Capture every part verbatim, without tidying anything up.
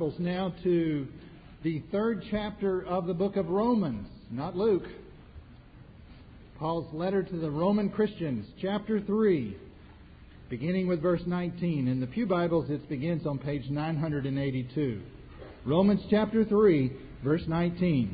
Now to the third chapter of the book of Romans, not Luke. Paul's letter to the Roman Christians, chapter three, beginning with verse nineteen. In the Pew Bibles, it begins on page nine hundred eighty-two. Romans chapter three, verse nineteen.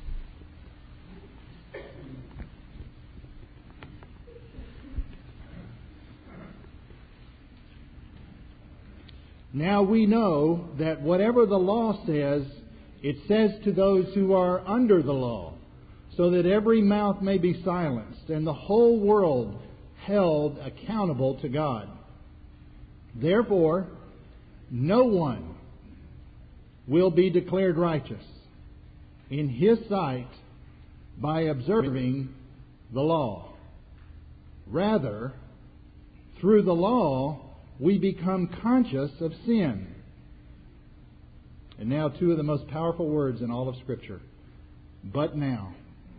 Now we know that whatever the law says, it says to those who are under the law, so that every mouth may be silenced and the whole world held accountable to God. Therefore, no one will be declared righteous in His sight by observing the law. Rather, through the law, we become conscious of sin. And now two of the most powerful words in all of Scripture. But now.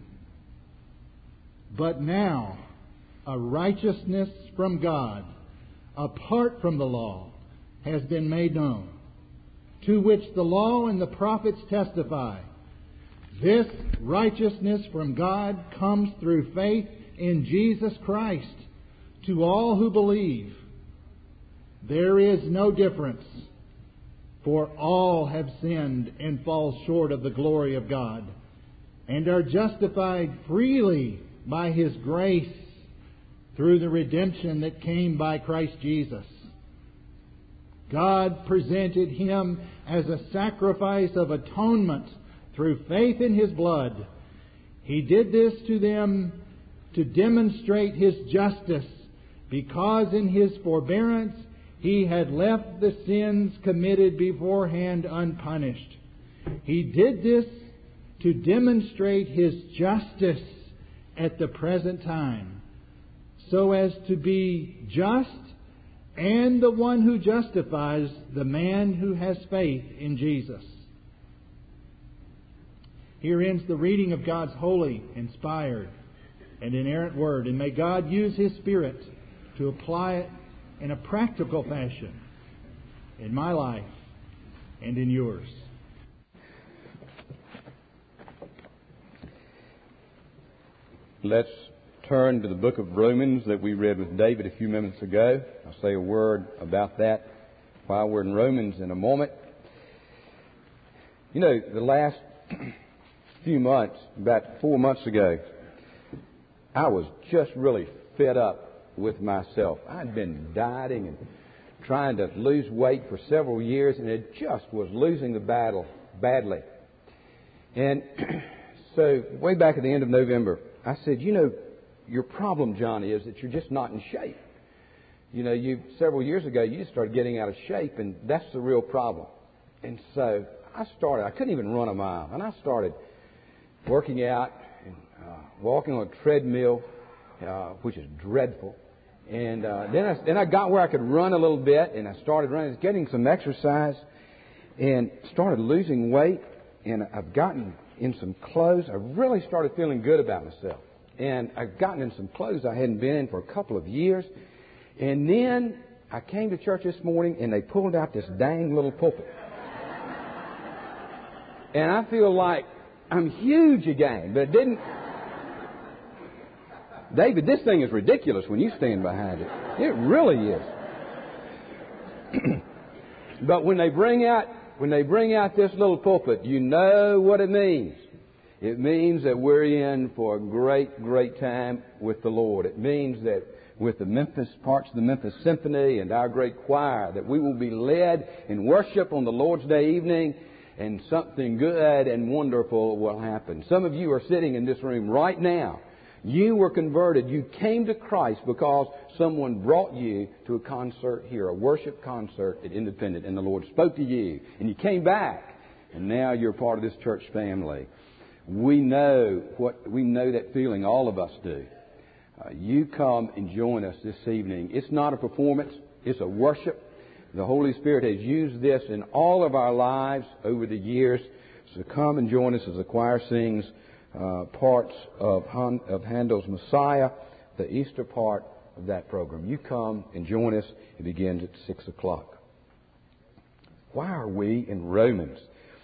But now, a righteousness from God, apart from the law, has been made known, to which the law and the prophets testify. This righteousness from God comes through faith in Jesus Christ to all who believe. There is no difference, for all have sinned and fall short of the glory of God, and are justified freely by His grace through the redemption that came by Christ Jesus. God presented Him as a sacrifice of atonement through faith in His blood. He did this to them to demonstrate His justice, because in His forbearance He had left the sins committed beforehand unpunished. He did this to demonstrate His justice at the present time, so as to be just and the one who justifies the man who has faith in Jesus. Here ends the reading of God's holy, inspired, and inerrant Word, and may God use His Spirit to apply it in a practical fashion in my life and in yours. Let's turn to the book of Romans that we read with David a few minutes ago. I'll say a word about that while we're in Romans in a moment. You know, the last few months, about four months ago, I was just really fed up with myself. I'd been dieting and trying to lose weight for several years, and it just was losing the battle badly. And so way back at the end of November, I said, you know, your problem, Johnny, is that you're just not in shape. You know, you several years ago, you just started getting out of shape, and that's the real problem. And so I started, I couldn't even run a mile, and I started working out and uh, walking on a treadmill, uh, which is dreadful. And uh, then, I, then I got where I could run a little bit, and I started running, getting some exercise, and started losing weight. And I've gotten in some clothes. I really started feeling good about myself. And I've gotten in some clothes I hadn't been in for a couple of years. And then I came to church this morning, and they pulled out this dang little pulpit. And I feel like I'm huge again, but it didn't... David, this thing is ridiculous when you stand behind it. It really is. But when they bring out when they bring out this little pulpit, you know what it means. It means that we're in for a great, great time with the Lord. It means that with the Memphis parts of the Memphis Symphony and our great choir, that we will be led in worship on the Lord's Day evening, and something good and wonderful will happen. Some of you are sitting in this room right now. You were converted. You came to Christ because someone brought you to a concert here, a worship concert at Independent, and the Lord spoke to you, and you came back, and now you're part of this church family. We know what we know that feeling. All of us do. Uh, you come and join us this evening. It's not a performance. It's a worship. The Holy Spirit has used this in all of our lives over the years. So come and join us as the choir sings Uh, parts of, Han, of Handel's Messiah, the Easter part of that program. You come and join us. It begins at six o'clock. why are we in Romans?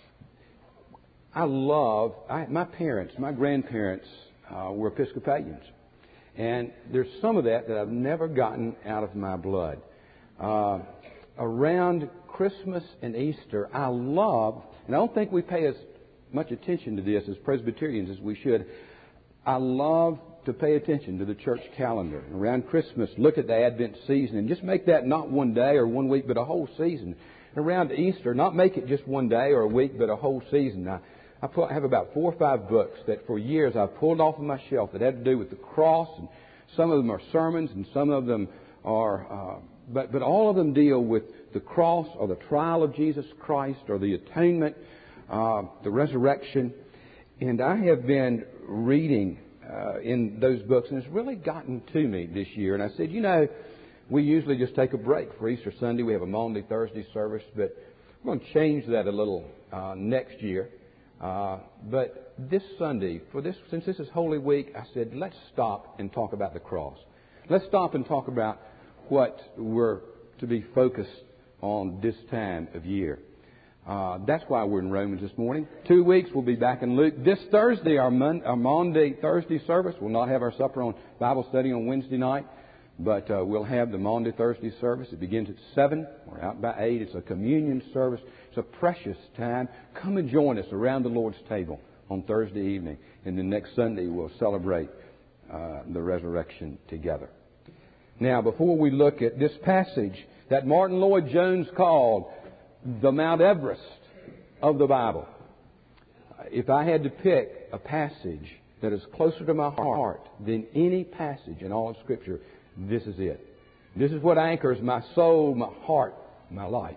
I love, I, my parents, my grandparents uh, were Episcopalians. And there's some of that that I've never gotten out of my blood. Uh, around Christmas and Easter, I love, and I don't think we pay as much attention to this as Presbyterians as we should. I love to pay attention to the church calendar. Around Christmas, look at the Advent season and just make that not one day or one week, but a whole season. And around Easter, not make it just one day or a week, but a whole season. I, I, put, I have about four or five books that for years I've pulled off of my shelf that had to do with the cross. And some of them are sermons and some of them are, uh, but, but all of them deal with the cross or the trial of Jesus Christ or the atonement, uh, the resurrection. And I have been reading uh, in those books, and it's really gotten to me this year. And I said, you know, we usually just take a break for Easter Sunday. We have a Maundy Thursday service, but we're going to change that a little uh, next year. Uh, but this Sunday, for this, since this is Holy Week, I said, let's stop and talk about the cross. Let's stop and talk about what we're to be focused on this time of year. Uh, that's why we're in Romans this morning. Two weeks, we'll be back in Luke. This Thursday, our, Mon- our Maundy Thursday service. We'll not have our supper on Bible study on Wednesday night, but uh, we'll have the Maundy Thursday service. It begins at seven. We're out by eight. It's a communion service. It's a precious time. Come and join us around the Lord's table on Thursday evening. And then next Sunday, we'll celebrate uh, the resurrection together. Now, before we look at this passage that Martin Lloyd-Jones called the Mount Everest of the Bible, if I had to pick a passage that is closer to my heart than any passage in all of Scripture, this is it. This is what anchors my soul, my heart, my life.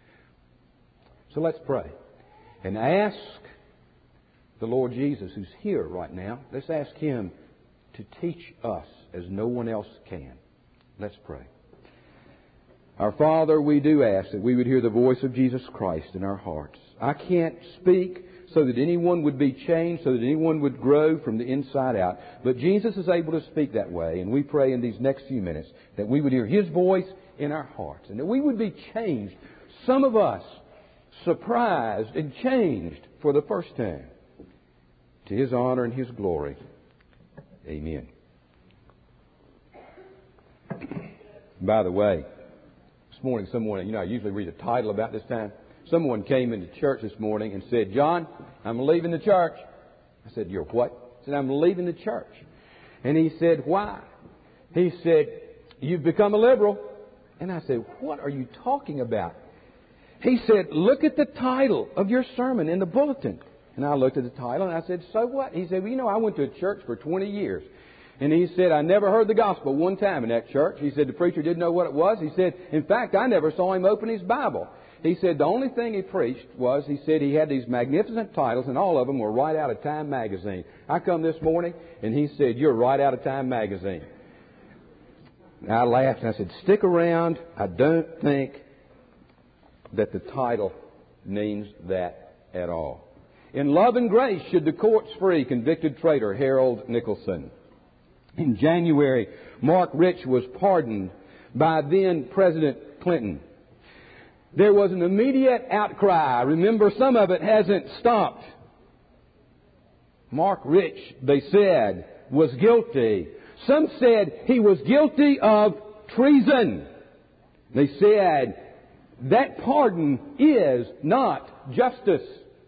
So let's pray and ask the Lord Jesus, who's here right now. Let's ask Him to teach us as no one else can. Let's pray. Our Father, we do ask that we would hear the voice of Jesus Christ in our hearts. I can't speak so that anyone would be changed, so that anyone would grow from the inside out. But Jesus is able to speak that way, and we pray in these next few minutes that we would hear His voice in our hearts, and that we would be changed, some of us surprised and changed for the first time. To His honor and His glory. Amen. By the way, this morning someone, you know, I usually read a title about this time. Someone came into church this morning and said, John, I'm leaving the church. I said, you're what? He said, I'm leaving the church. And he said, why? He said, you've become a liberal. And I said, what are you talking about? He said, look at the title of your sermon in the bulletin. And I looked at the title and I said, so what? He said, well, you know, I went to a church for twenty years. And he said, I never heard the gospel one time in that church. He said, the preacher didn't know what it was. He said, in fact, I never saw him open his Bible. He said, the only thing he preached was, he said he had these magnificent titles, and all of them were right out of Time magazine. I come this morning, and he said, you're right out of Time magazine. And I laughed, and I said, stick around. I don't think that the title means that at all. In Love and Grace, should the courts free convicted traitor Harold Nicholson? In January, Mark Rich was pardoned by then President Clinton. There was an immediate outcry. Remember, some of it hasn't stopped. Mark Rich, they said, was guilty. Some said he was guilty of treason. They said that pardon is not justice.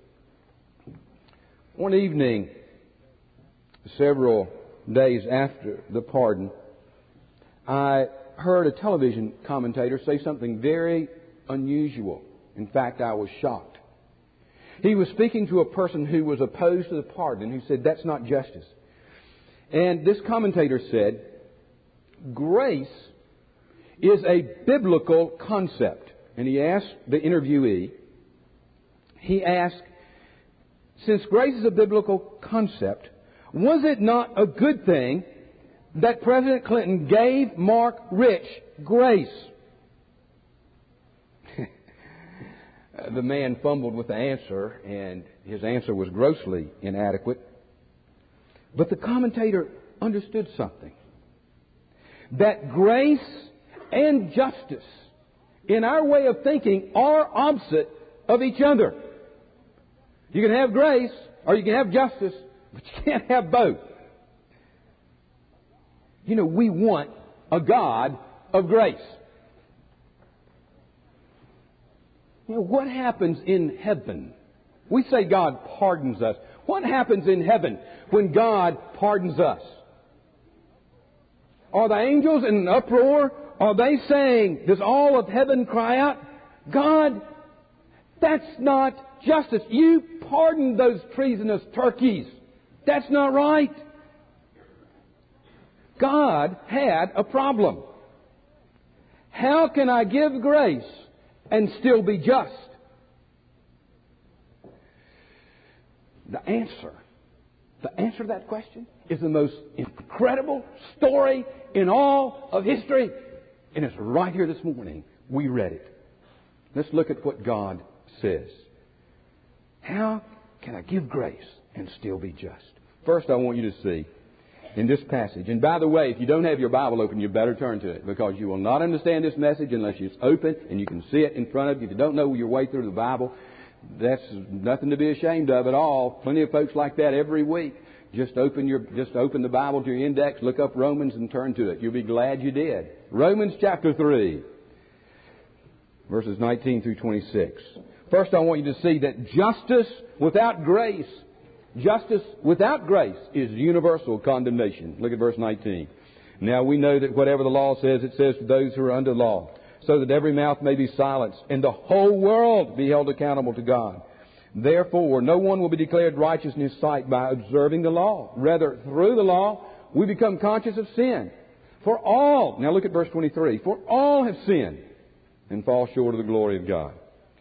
One evening, several days after the pardon, I heard a television commentator say something very unusual. In fact, I was shocked. He was speaking to a person who was opposed to the pardon, and he said, that's not justice. And this commentator said, grace is a biblical concept. And he asked the interviewee, he asked, since grace is a biblical concept, was it not a good thing that President Clinton gave Mark Rich grace? The man fumbled with the answer, and his answer was grossly inadequate. But the commentator understood something. That grace and justice in our way of thinking are opposite of each other. You can have grace or you can have justice, but you can't have both. You know, we want a God of grace. You know, what happens in heaven? We say God pardons us. What happens in heaven when God pardons us? Are the angels in an uproar? Are they saying, does all of heaven cry out, God, that's not justice. You pardoned those treasonous turkeys. That's not right. God had a problem. How can I give grace and still be just? The answer, the answer to that question is the most incredible story in all of history. And it's right here this morning. We read it. Let's look at what God says. How can I give grace and still be just? First, I want you to see in this passage. And by the way, if you don't have your Bible open, you better turn to it, because you will not understand this message unless it's open and you can see it in front of you. If you don't know your way through the Bible, that's nothing to be ashamed of at all. Plenty of folks like that every week. Just open your, just open the Bible to your index, look up Romans and turn to it. You'll be glad you did. Romans chapter three, verses nineteen through twenty-six. First, I want you to see that justice without grace, justice without grace is universal condemnation. Look at verse nineteen. Now we know that whatever the law says, it says to those who are under law, so that every mouth may be silenced and the whole world be held accountable to God. Therefore, no one will be declared righteous in His sight by observing the law. Rather, through the law, we become conscious of sin. For all, now look at verse twenty-three, for all have sinned and fall short of the glory of God.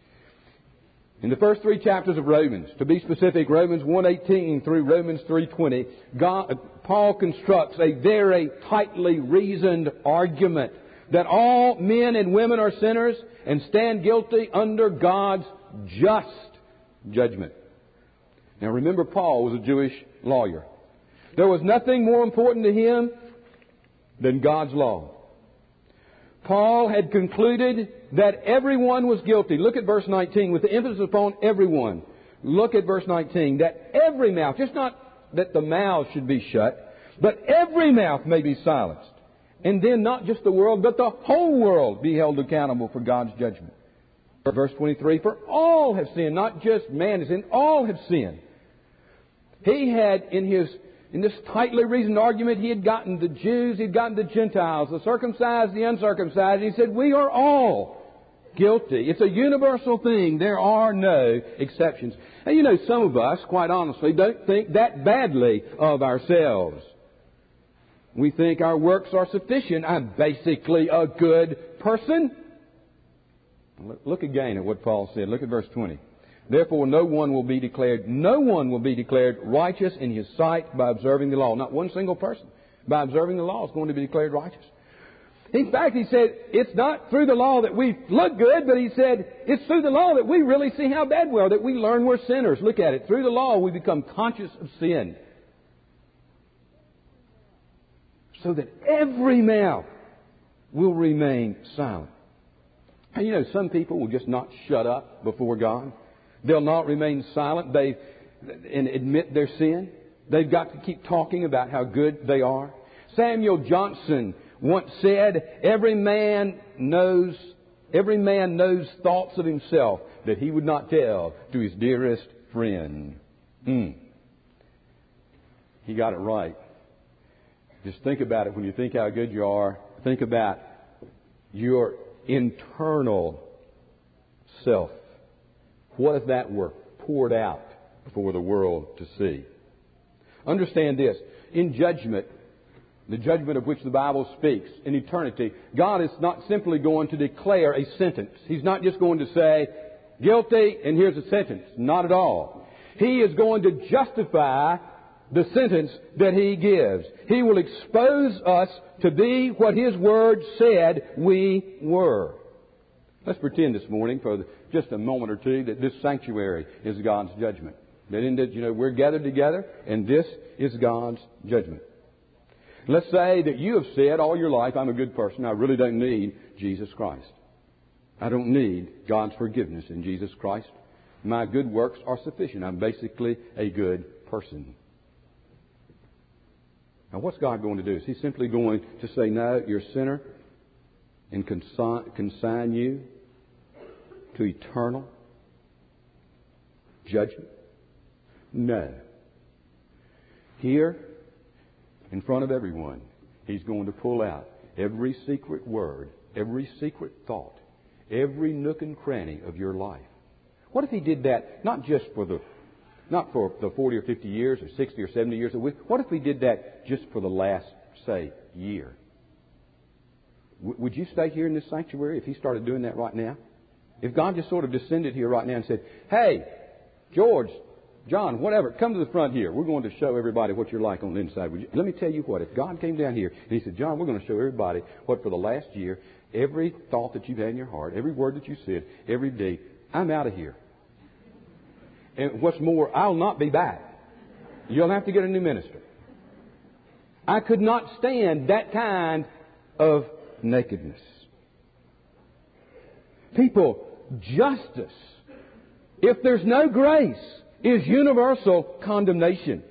In the first three chapters of Romans, to be specific, Romans one eighteen through Romans three twenty, God, Paul constructs a very tightly reasoned argument that all men and women are sinners and stand guilty under God's just judgment. Now remember, Paul was a Jewish lawyer. There was nothing more important to him than God's law. Paul had concluded that everyone was guilty. Look at verse nineteen with the emphasis upon everyone. Look at verse nineteen. That every mouth, just not that the mouth should be shut, but every mouth may be silenced. And then not just the world, but the whole world be held accountable for God's judgment. Verse twenty-three, for all have sinned, not just man has sinned, all have sinned. He had in his In this tightly reasoned argument, he had gotten the Jews, he had gotten the Gentiles, the circumcised, the uncircumcised. He said, we are all guilty. It's a universal thing. There are no exceptions. And you know, some of us, quite honestly, don't think that badly of ourselves. We think our works are sufficient. I'm basically a good person. Look again at what Paul said. Look at verse twenty. Therefore, no one will be declared, no one will be declared righteous in his sight by observing the law. Not one single person by observing the law is going to be declared righteous. In fact, he said, it's not through the law that we look good, but he said, it's through the law that we really see how bad we are, that we learn we're sinners. Look at it. Through the law, we become conscious of sin. So that every mouth will remain silent. And you know, some people will just not shut up before God. They'll not remain silent they, and admit their sin. They've got to keep talking about how good they are. Samuel Johnson once said, every man knows, every man knows thoughts of himself that he would not tell to his dearest friend. Mm. He got it right. Just think about it when you think how good you are. Think about your internal self. What if that were poured out for the world to see? Understand this. In judgment, the judgment of which the Bible speaks, in eternity, God is not simply going to declare a sentence. He's not just going to say, guilty, and here's a sentence. Not at all. He is going to justify the sentence that He gives. He will expose us to be what His Word said we were. Let's pretend this morning for just a moment or two that this sanctuary is God's judgment. That in that, you know, we're gathered together and this is God's judgment. Let's say that you have said all your life, I'm a good person, I really don't need Jesus Christ. I don't need God's forgiveness in Jesus Christ. My good works are sufficient. I'm basically a good person. Now, what's God going to do? Is He simply going to say, no, you're a sinner, and consign, consign you to eternal judgment? No. Here, in front of everyone, He's going to pull out every secret word, every secret thought, every nook and cranny of your life. What if He did that not just for the, not for the forty or fifty years or sixty or seventy years that we, what if He did that just for the last, say, year? W- would you stay here in this sanctuary if He started doing that right now? If God just sort of descended here right now and said, hey, George, John, whatever, come to the front here. We're going to show everybody what you're like on the inside. Would you, let me tell you what, if God came down here and He said, John, we're going to show everybody what for the last year, every thought that you've had in your heart, every word that you said, every deed, I'm out of here. And what's more, I'll not be back. You'll have to get a new minister. I could not stand that kind of nakedness. People, justice, if there's no grace, is universal condemnation.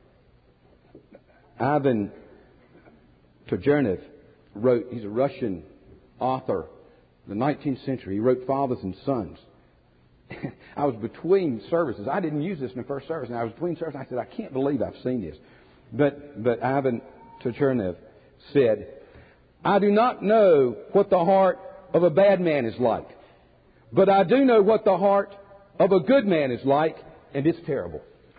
Ivan Turgenev wrote, he's a Russian author, the nineteenth century. He wrote Fathers and Sons. I was between services. I didn't use this in the first service. And I was between services. I said, I can't believe I've seen this. But, but Ivan Turgenev said, I do not know what the heart of a bad man is like, but I do know what the heart of a good man is like, and it's terrible.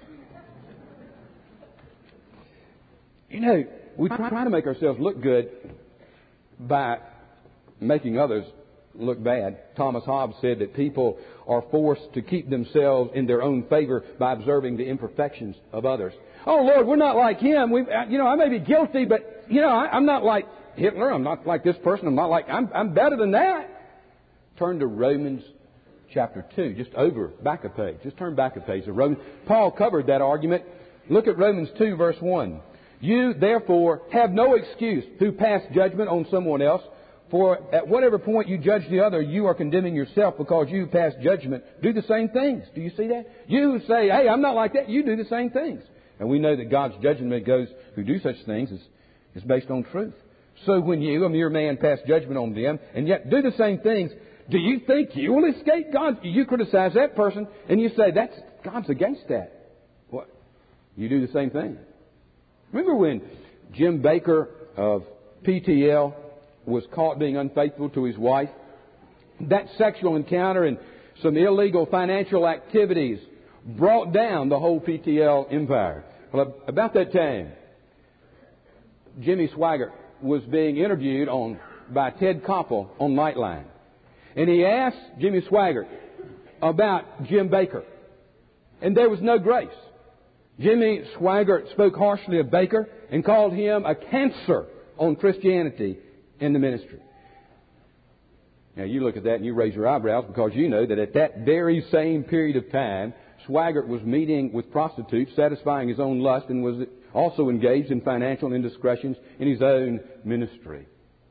You know, we try to make ourselves look good by making others look bad. Thomas Hobbes said that people are forced to keep themselves in their own favor by observing the imperfections of others. Oh, Lord, we're not like him. We, you know, I may be guilty, but, you know, I, I'm not like Hitler. I'm not like this person. I'm not like, I'm, I'm better than that. Turn to Romans chapter two, just over, back a page. Just turn back a page to Romans. Paul covered that argument. Look at Romans two, verse one. You, therefore, have no excuse who pass judgment on someone else. For at whatever point you judge the other, you are condemning yourself, because you who pass judgment do the same things. Do you see that? You who say, hey, I'm not like that, you do the same things. And we know that God's judgment of those who do such things is, is based on truth. So when you, a mere man, pass judgment on them, and yet do the same things, do you think you will escape God? You criticize that person, and you say, that's God's against that. What? You do the same thing. Remember when Jim Baker of P T L was caught being unfaithful to his wife? That sexual encounter and some illegal financial activities brought down the whole P T L empire. Well, about that time, Jimmy Swaggart was being interviewed on by Ted Koppel on Nightline. And he asked Jimmy Swaggart about Jim Baker. And there was no grace. Jimmy Swaggart spoke harshly of Baker and called him a cancer on Christianity in the ministry. Now, you look at that and you raise your eyebrows, because you know that at that very same period of time, Swaggart was meeting with prostitutes, satisfying his own lust, and was also engaged in financial indiscretions in his own ministry.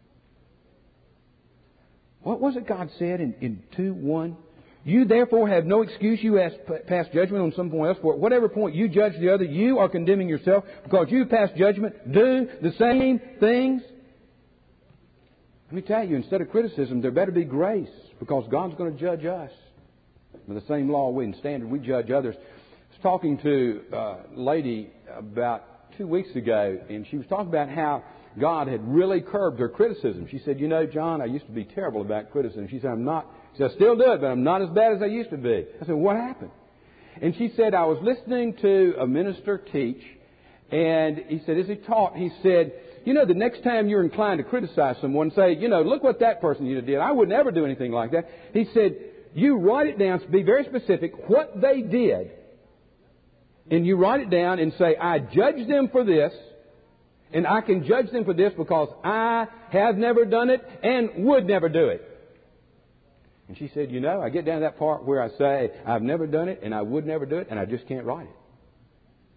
What was it God said in, in two one? You therefore have no excuse. You has passed judgment on someone else. For at whatever point you judge the other, you are condemning yourself, because you pass judgment. Do the same things. Let me tell you, instead of criticism, there better be grace, because God's going to judge us. With the same law and standard we judge others. I was talking to a lady about two weeks ago, and she was talking about how God had really curbed her criticism. She said, you know, John, I used to be terrible about criticism. She said, I'm not, she said, I still do it, but I'm not as bad as I used to be. I said, what happened? And she said, I was listening to a minister teach, and he said, as he taught, he said, you know, the next time you're inclined to criticize someone, say, you know, look what that person did. I would never do anything like that. He said, you write it down, be very specific, what they did, and you write it down and say, I judge them for this, and I can judge them for this because I have never done it and would never do it. And she said, you know, I get down to that part where I say, I've never done it and I would never do it, and I just can't write it.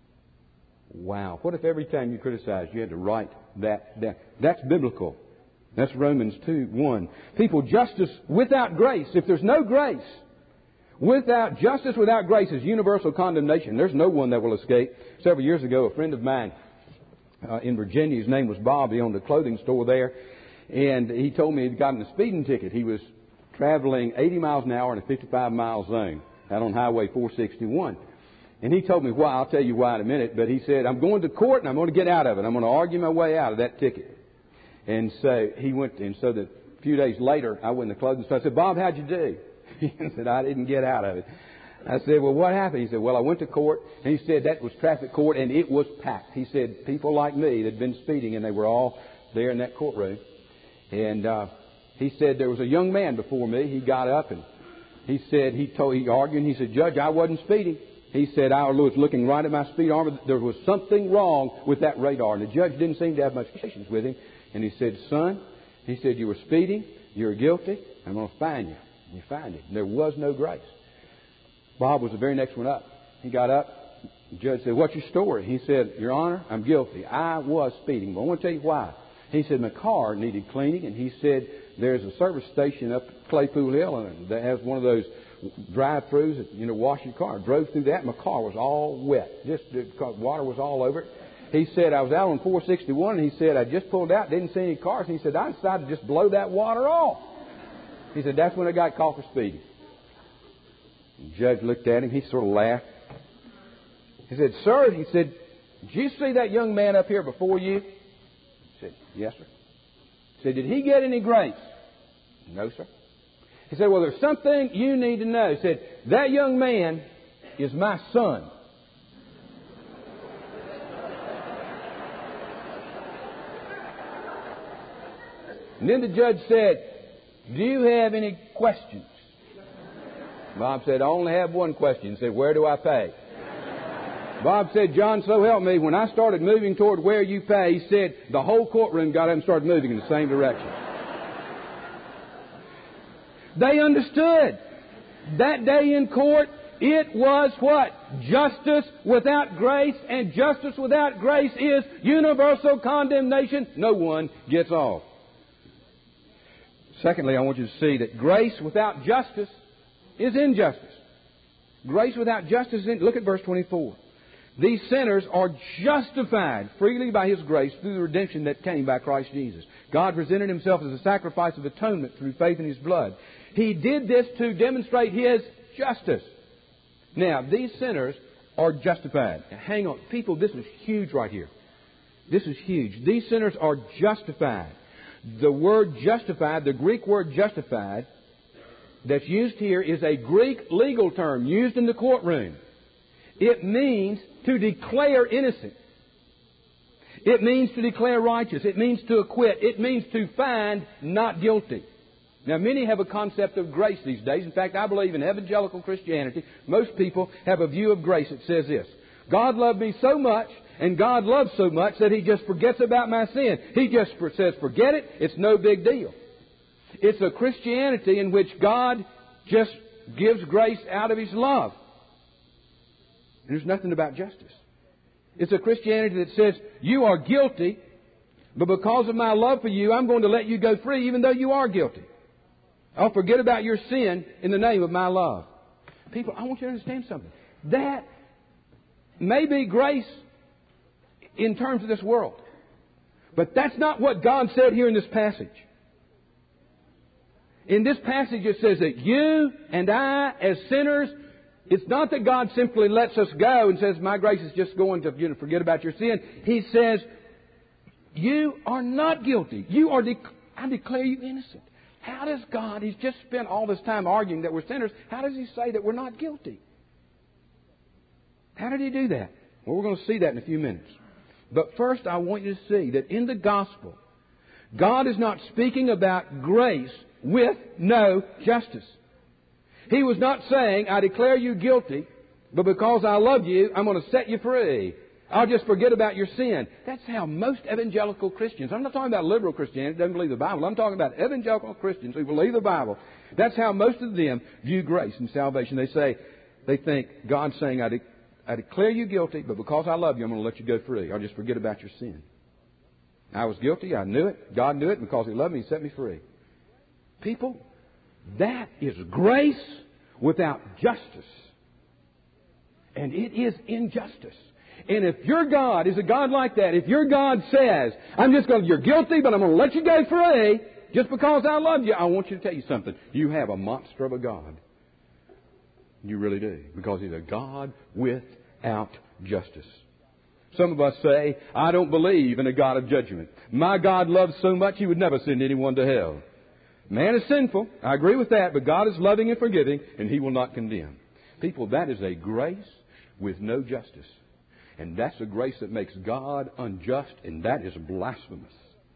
Wow. What if every time you criticized, you had to write that down? That's biblical. That's Romans two one. People, justice without grace. If there's no grace, without justice without grace is universal condemnation. There's no one that will escape. Several years ago, a friend of mine uh, in Virginia, his name was Bob. He owned a clothing store there. And he told me he'd gotten a speeding ticket. He was traveling eighty miles an hour in a fifty-five mile zone out on Highway four sixty-one. And he told me why. I'll tell you why in a minute. But he said, I'm going to court and I'm going to get out of it. I'm going to argue my way out of that ticket. And so he went, and so that a few days later, I went in the clothing store. I said, Bob, how'd you do? He said, I didn't get out of it. I said, well, what happened? He said, well, I went to court. And he said, that was traffic court, and it was packed. He said, people like me that had been speeding, and they were all there in that courtroom. And uh, he said, there was a young man before me. He got up, and he said, he told, he argued, and he said, Judge, I wasn't speeding. He said, I was looking right at my speed armor. There was something wrong with that radar. And the judge didn't seem to have much patience with him. And he said, son, he said, you were speeding. You're guilty. I'm going to fine you. And you fined him. There was no grace. Bob was the very next one up. He got up. The judge said, what's your story? He said, Your Honor, I'm guilty. I was speeding. But I want to tell you why. He said, my car needed cleaning. And he said, there's a service station up Claypool Hill and that has one of those drive-throughs that, you know, wash your car. I drove through that. My car was all wet. Just because water was all over it. He said, I was out on four sixty-one, and he said, I just pulled out, didn't see any cars. And he said, I decided to just blow that water off. He said, that's when I got caught for speeding. The judge looked at him. He sort of laughed. He said, sir, he said, did you see that young man up here before you? He said, yes, sir. He said, did he get any grace? No, sir. He said, well, there's something you need to know. He said, that young man is my son. And then the judge said, do you have any questions? Bob said, I only have one question. He said, where do I pay? Bob said, John, so help me, when I started moving toward where you pay, he said, the whole courtroom got up and started moving in the same direction. They understood. That day in court, it was what? Justice without grace, and justice without grace is universal condemnation. No one gets off. Secondly, I want you to see that grace without justice is injustice. Grace without justice is in, look at verse twenty-four. These sinners are justified freely by His grace through the redemption that came by Christ Jesus. God presented Himself as a sacrifice of atonement through faith in His blood. He did this to demonstrate His justice. Now, these sinners are justified. Now, hang on. People, this is huge right here. This is huge. These sinners are justified. The word justified, the Greek word justified, that's used here is a Greek legal term used in the courtroom. It means to declare innocent. It means to declare righteous. It means to acquit. It means to find not guilty. Now, many have a concept of grace these days. In fact, I believe in evangelical Christianity, most people have a view of grace that says this: God loved me so much, and God loves so much that He just forgets about my sin. He just says, forget it, it's no big deal. It's a Christianity in which God just gives grace out of His love. There's nothing about justice. It's a Christianity that says, you are guilty, but because of my love for you, I'm going to let you go free even though you are guilty. I'll forget about your sin in the name of my love. People, I want you to understand something. That may be grace in terms of this world. But that's not what God said here in this passage. In this passage it says that you and I as sinners, it's not that God simply lets us go and says, my grace is just going to, you know, forget about your sin. He says, you are not guilty. You are, de- I declare you innocent. How does God, He's just spent all this time arguing that we're sinners, how does He say that we're not guilty? How did He do that? Well, we're going to see that in a few minutes. But first, I want you to see that in the gospel, God is not speaking about grace with no justice. He was not saying, I declare you guilty, but because I love you, I'm going to set you free. I'll just forget about your sin. That's how most evangelical Christians, I'm not talking about liberal Christianity who doesn't believe the Bible. I'm talking about evangelical Christians who believe the Bible. That's how most of them view grace and salvation. They say, they think God's saying, I, de- I declare you guilty, but because I love you, I'm going to let you go free. I'll just forget about your sin. I was guilty. I knew it. God knew it. Because He loved me, He set me free. People, that is grace without justice. And it is injustice. And if your God is a God like that, if your God says, I'm just going to, you're guilty, but I'm going to let you go free just because I love you, I want you to tell you something. You have a monster of a God. You really do. Because He's a God without justice. Some of us say, I don't believe in a God of judgment. My God loves so much He would never send anyone to hell. Man is sinful. I agree with that. But God is loving and forgiving, and He will not condemn. People, that is a grace with no justice. And that's a grace that makes God unjust, and that is blasphemous.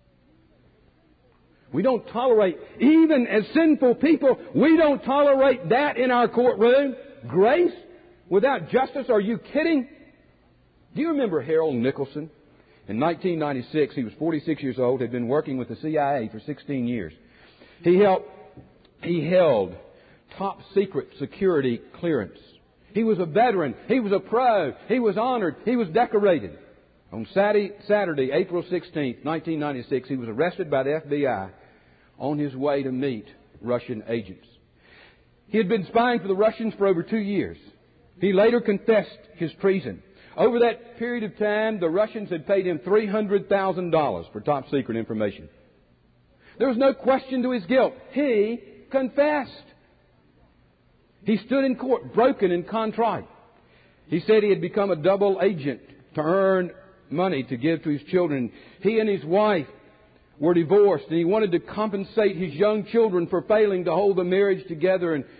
We don't tolerate, even as sinful people, we don't tolerate that in our courtroom. Grace without justice? Are you kidding? Do you remember Harold Nicholson? In nineteen ninety-six, he was forty-six years old, had been working with the C I A for sixteen years. He helped, he held top secret security clearance. He was a veteran. He was a pro. He was honored. He was decorated. On Saturday, Saturday, April sixteenth, nineteen ninety-six, he was arrested by the F B I on his way to meet Russian agents. He had been spying for the Russians for over two years. He later confessed his treason. Over that period of time, the Russians had paid him three hundred thousand dollars for top secret information. There was no question to his guilt. He confessed. He stood in court, broken and contrite. He said he had become a double agent to earn money to give to his children. He and his wife were divorced, and he wanted to compensate his young children for failing to hold the marriage together. And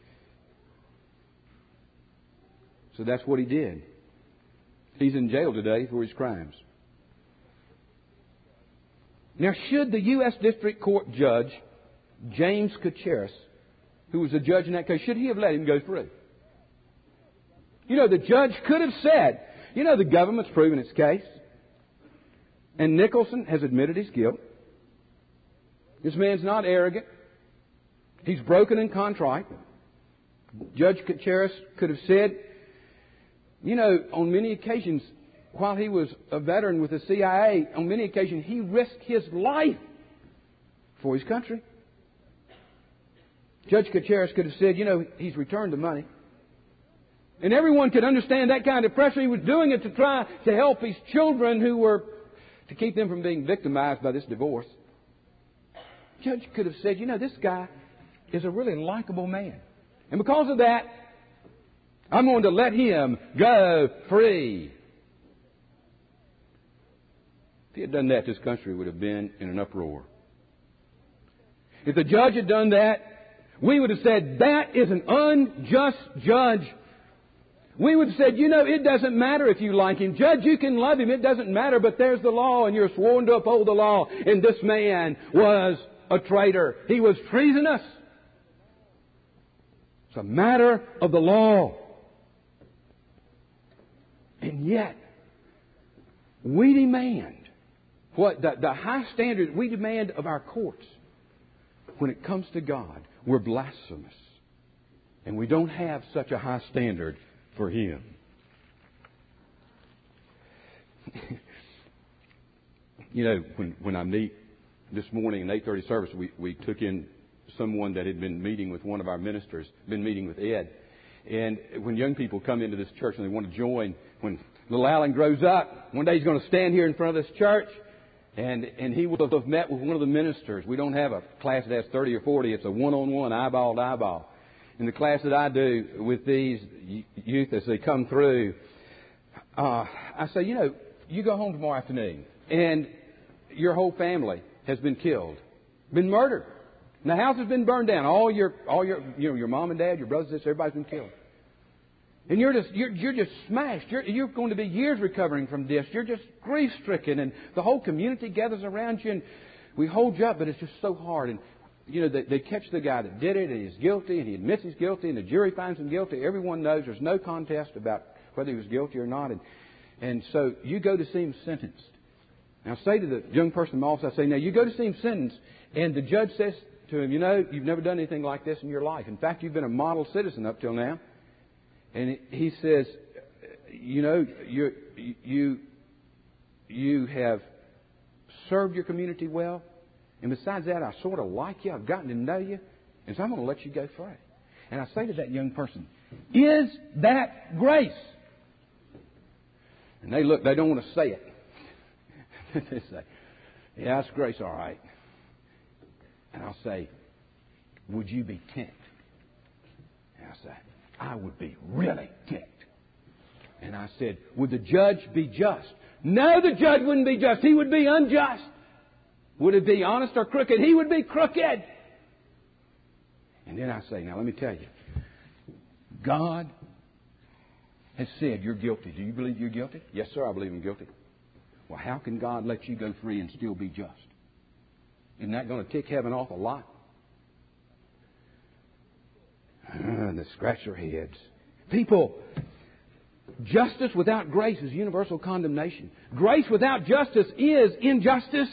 so that's what he did. He's in jail today for his crimes. Now, should the U S District Court Judge, James Kacharis, who was a judge in that case, should he have let him go free? You know, the judge could have said, you know, the government's proven its case, and Nicholson has admitted his guilt. This man's not arrogant. He's broken and contrite. Judge Kacharis could have said, you know, on many occasions, while he was a veteran with the C I A, on many occasions he risked his life for his country. Judge Kacharis could have said, you know, he's returned the money. And everyone could understand that kind of pressure. He was doing it to try to help his children who were, to keep them from being victimized by this divorce. Judge could have said, you know, this guy is a really likable man. And because of that, I'm going to let him go free. If he had done that, this country would have been in an uproar. If the judge had done that, we would have said, that is an unjust judge. We would have said, you know, it doesn't matter if you like him. Judge, you can love him. It doesn't matter, but there's the law, and you're sworn to uphold the law. And this man was a traitor. He was treasonous. It's a matter of the law. And yet, we demand what the, the high standard we demand of our courts. When it comes to God, we're blasphemous. And we don't have such a high standard for Him. You know, when, when I meet this morning in eight thirty service, we, we took in someone that had been meeting with one of our ministers, been meeting with Ed. And when young people come into this church and they want to join, when little Alan grows up, one day he's going to stand here in front of this church, and, and he will have met with one of the ministers. We don't have a class that has thirty or forty. It's a one-on-one, eyeball to eyeball. In the class that I do with these youth as they come through, uh, I say, you know, you go home tomorrow afternoon, and your whole family has been killed, been murdered. And the house has been burned down. All your, all your, you know, your mom and dad, your brothers and sisters, everybody's been killed. And you're just, you're, you're just smashed. You're, you're going to be years recovering from this. You're just grief-stricken, and the whole community gathers around you, and we hold you up, but it's just so hard. And you know, they, they catch the guy that did it, and he's guilty, and he admits he's guilty, and the jury finds him guilty. Everyone knows there's no contest about whether he was guilty or not. And, and so you go to see him sentenced. Now, I say to the young person in my office, I say, now, you go to see him sentenced, and the judge says to him, you know, you've never done anything like this in your life. In fact, you've been a model citizen up till now. And he says, you know, you you you have served your community well. And besides that, I sort of like you. I've gotten to know you. And so I'm going to let you go free. And I say to that young person, is that grace? And they look, they don't want to say it. They say, yeah, it's grace, all right. And I'll say, would you be ticked? And I say, I would be really ticked. And I said, would the judge be just? No, the judge wouldn't be just. He would be unjust. Would it be honest or crooked? He would be crooked. And then I say, now let me tell you, God has said you're guilty. Do you believe you're guilty? Yes, sir, I believe I'm guilty. Well, how can God let you go free and still be just? Isn't that going to tick heaven off a lot? Uh, they scratch their heads. People, justice without grace is universal condemnation. Grace without justice is injustice.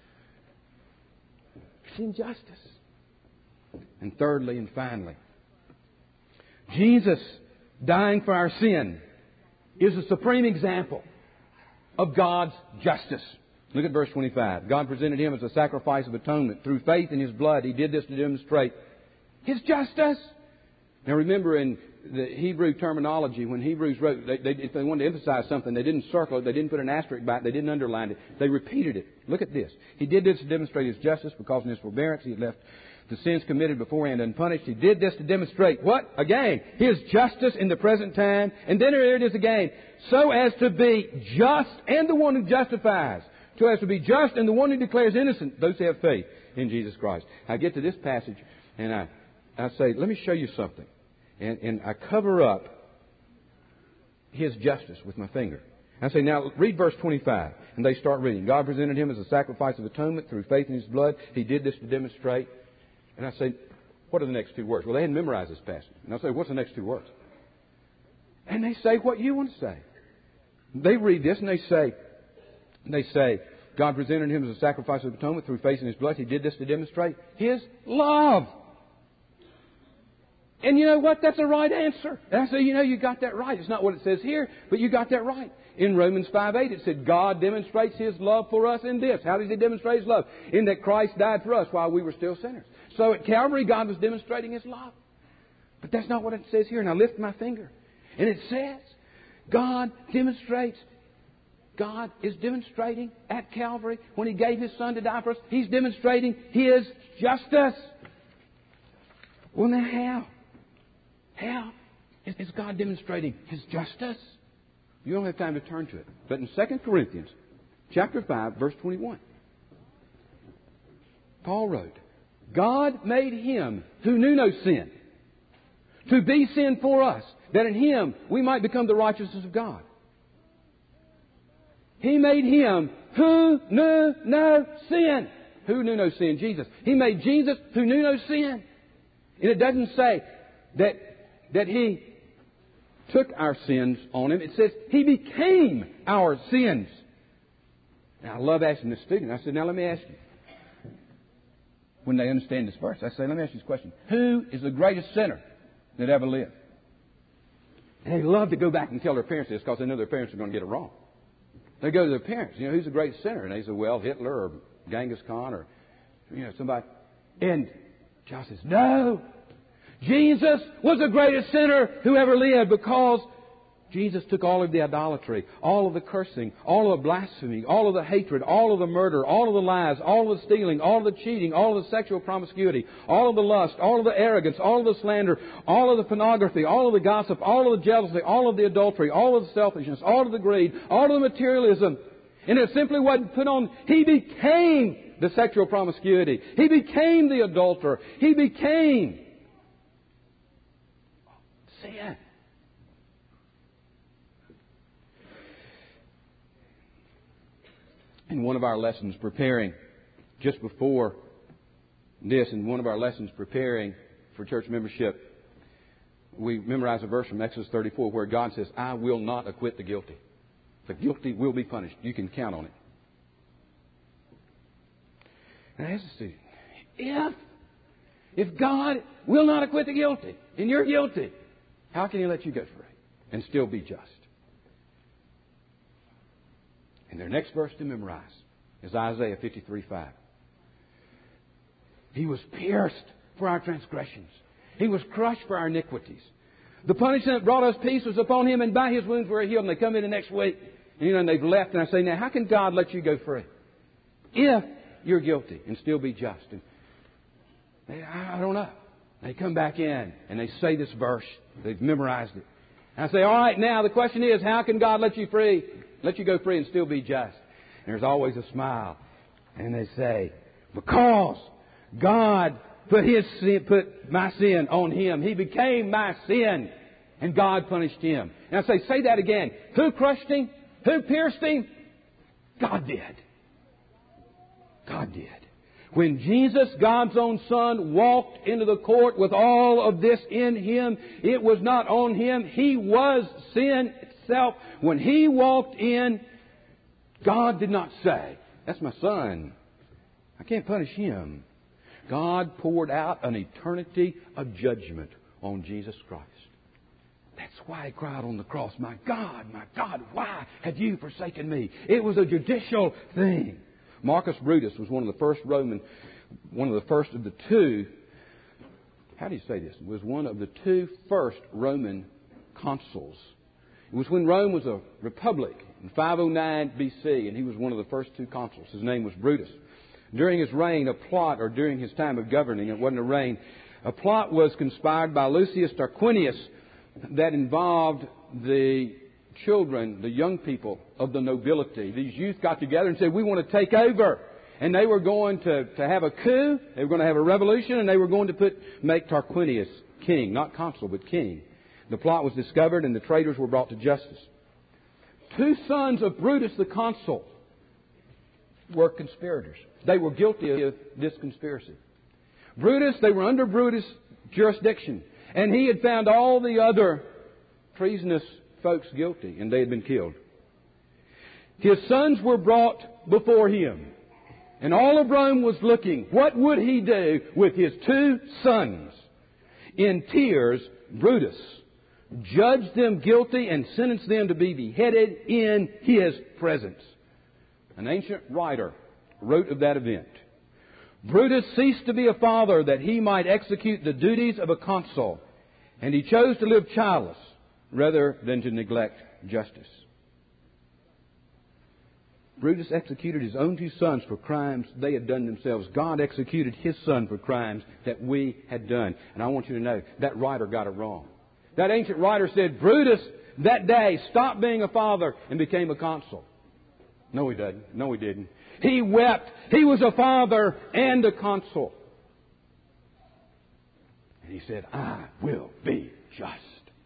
It's injustice. And thirdly and finally, Jesus dying for our sin is a supreme example of God's justice. Look at verse twenty-five. God presented Him as a sacrifice of atonement. Through faith in His blood, He did this to demonstrate His justice. Now remember, in the Hebrew terminology, when Hebrews wrote, they, they, if they wanted to emphasize something, they didn't circle it, they didn't put an asterisk by it, they didn't underline it. They repeated it. Look at this. He did this to demonstrate His justice, because in His forbearance He had left the sins committed beforehand unpunished. He did this to demonstrate what? Again, His justice in the present time. And then here it is again. So as to be just and the one who justifies. So as to be just and the one who declares innocent those who have faith in Jesus Christ. I get to this passage and I, I say, let me show you something. And, and I cover up His justice with my finger. I say, now read verse twenty-five. And they start reading. God presented Him as a sacrifice of atonement through faith in His blood. He did this to demonstrate. And I say, what are the next two words? Well, they hadn't memorized this passage. And I say, what's the next two words? And they say what you want to say. They read this and they say, they say, God presented Him as a sacrifice of atonement through faith in His blood. He did this to demonstrate His love. And you know what? That's a right answer. And I say, you know, you got that right. It's not what it says here, but you got that right. In Romans five eight, it said, God demonstrates His love for us in this. How does He demonstrate His love? In that Christ died for us while we were still sinners. So at Calvary, God was demonstrating His love. But that's not what it says here. And I lift my finger. And it says, God demonstrates. God is demonstrating at Calvary when He gave His Son to die for us. He's demonstrating His justice. Well, now how? How is God demonstrating His justice? You don't have time to turn to it. But in Second Corinthians chapter five, verse twenty-one, Paul wrote, God made Him who knew no sin to be sin for us, that in Him we might become the righteousness of God. He made Him who knew no sin. Who knew no sin? Jesus. He made Jesus who knew no sin. And it doesn't say that, that He took our sins on Him. It says He became our sins. Now, I love asking the student. I said, now let me ask you. When they understand this verse, I say, let me ask you this question. Who is the greatest sinner that ever lived? And they love to go back and tell their parents this because they know their parents are going to get it wrong. They go to their parents, you know, who's the greatest sinner? And they say, well, Hitler or Genghis Khan or, you know, somebody. And John says, no. Jesus was the greatest sinner who ever lived, because Jesus took all of the idolatry, all of the cursing, all of the blasphemy, all of the hatred, all of the murder, all of the lies, all of the stealing, all of the cheating, all of the sexual promiscuity, all of the lust, all of the arrogance, all of the slander, all of the pornography, all of the gossip, all of the jealousy, all of the adultery, all of the selfishness, all of the greed, all of the materialism. And it simply wasn't put on. He became the sexual promiscuity. He became the adulterer. He became sin. In one of our lessons preparing, just before this, in one of our lessons preparing for church membership, we memorized a verse from Exodus thirty-four where God says, I will not acquit the guilty. The guilty will be punished. You can count on it. And I asked the student, if, if God will not acquit the guilty, and you're guilty, how can He let you go free and still be just? And their next verse to memorize is Isaiah fifty-three five. He was pierced for our transgressions. He was crushed for our iniquities. The punishment that brought us peace was upon Him, and by His wounds we are healed. And they come in the next week, and, you know, and they've left. And I say, now, how can God let you go free if you're guilty and still be just? And they, I don't know. They come back in, and they say this verse. They've memorized it. And I say, all right, now the question is, how can God let you free, let you go free and still be just? And there's always a smile. And they say, because God put His sin, put my sin on Him. He became my sin, and God punished Him. And I say, say that again. Who crushed Him? Who pierced Him? God did. God did. When Jesus, God's own Son, walked into the court with all of this in Him, it was not on Him. He was sin itself. When He walked in, God did not say, that's my Son. I can't punish Him. God poured out an eternity of judgment on Jesus Christ. That's why He cried on the cross, my God, my God, why have you forsaken me? It was a judicial thing. Marcus Brutus was one of the first Roman, one of the first of the two, how do you say this? Was one of the two first Roman consuls. It was when Rome was a republic in five oh nine B C, and he was one of the first two consuls. His name was Brutus. During his reign, a plot, or during his time of governing, it wasn't a reign, a plot was conspired by Lucius Tarquinius that involved the children, the young people of the nobility. These youth got together and said, we want to take over. And they were going to, to have a coup, they were going to have a revolution, and they were going to put make Tarquinius king, not consul, but king. The plot was discovered, and the traitors were brought to justice. Two sons of Brutus the consul were conspirators. They were guilty of this conspiracy. Brutus, they were under Brutus' jurisdiction, and he had found all the other treasonous folks guilty, and they had been killed. His sons were brought before him, and all of Rome was looking. What would he do with his two sons? In tears, Brutus judged them guilty and sentenced them to be beheaded in his presence. An ancient writer wrote of that event. Brutus ceased to be a father that he might execute the duties of a consul, and he chose to live childless rather than to neglect justice. Brutus executed his own two sons for crimes they had done themselves. God executed His Son for crimes that we had done. And I want you to know, that writer got it wrong. That ancient writer said, Brutus, that day, stopped being a father and became a consul. No, he didn't. No, he didn't. He wept. He was a father and a consul. And he said, I will be just.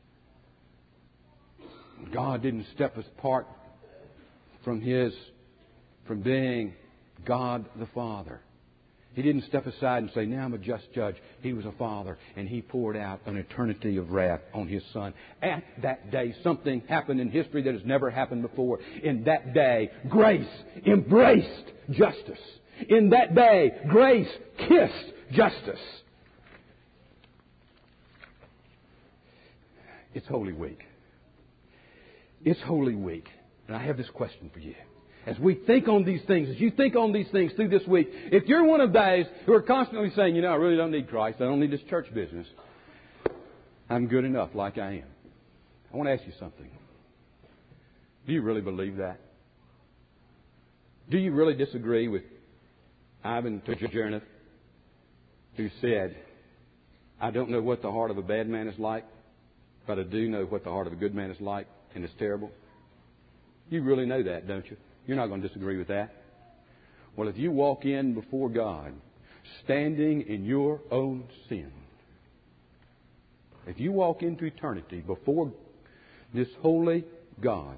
God didn't step apart from His, from being God the Father. He didn't step aside and say, now I'm a just judge. He was a father, and He poured out an eternity of wrath on His Son. At that day, something happened in history that has never happened before. In that day, grace embraced justice. In that day, grace kissed justice. It's Holy Week. It's Holy Week. And I have this question for you. As we think on these things, as you think on these things through this week, if you're one of those who are constantly saying, you know, I really don't need Christ, I don't need this church business, I'm good enough like I am. I want to ask you something. Do you really believe that? Do you really disagree with Ivan Turgenev, who said, I don't know what the heart of a bad man is like, but I do know what the heart of a good man is like, and it's terrible? You really know that, don't you? You're not going to disagree with that. Well, if you walk in before God, standing in your own sin, if you walk into eternity before this holy God,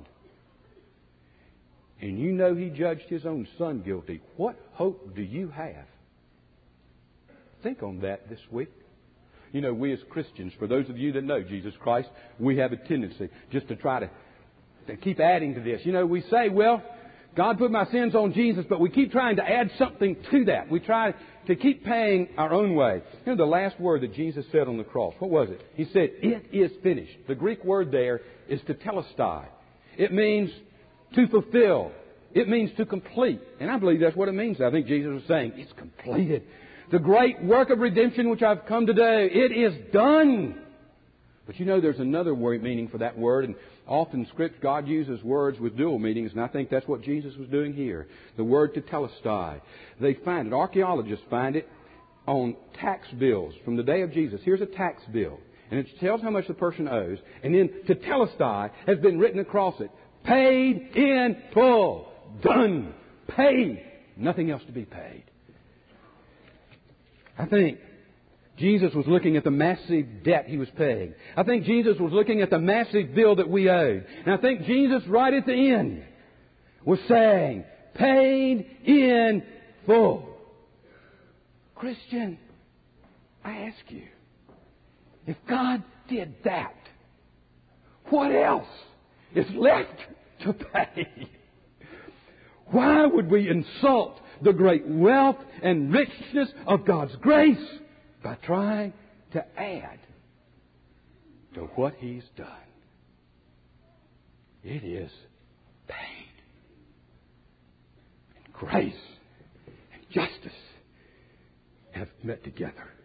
and you know He judged His own Son guilty, what hope do you have? Think on that this week. You know, we as Christians, for those of you that know Jesus Christ, we have a tendency just to try to, to keep adding to this. You know, we say, well, God put my sins on Jesus, but we keep trying to add something to that. We try to keep paying our own way. You know, the last word that Jesus said on the cross, what was it? He said, it is finished. The Greek word there is tetelestai. It means to fulfill, It means to complete. And I believe that's what it means. I think Jesus was saying, it's completed. The great work of redemption which I've come to do, it is done. But you know, there's another word meaning for that word. And often in Scripture, God uses words with dual meanings. And I think that's what Jesus was doing here. The word tetelestai. They find it. Archaeologists find it on tax bills from the day of Jesus. Here's a tax bill. And it tells how much the person owes. And then tetelestai has been written across it. Paid in full. Done. Paid. Nothing else to be paid. I think Jesus was looking at the massive debt He was paying. I think Jesus was looking at the massive bill that we owed. And I think Jesus, right at the end, was saying, paid in full. Christian, I ask you, if God did that, what else is left to pay? Why would we insult the great wealth and richness of God's grace by trying to add to what He's done? It is paid. And grace and justice have met together.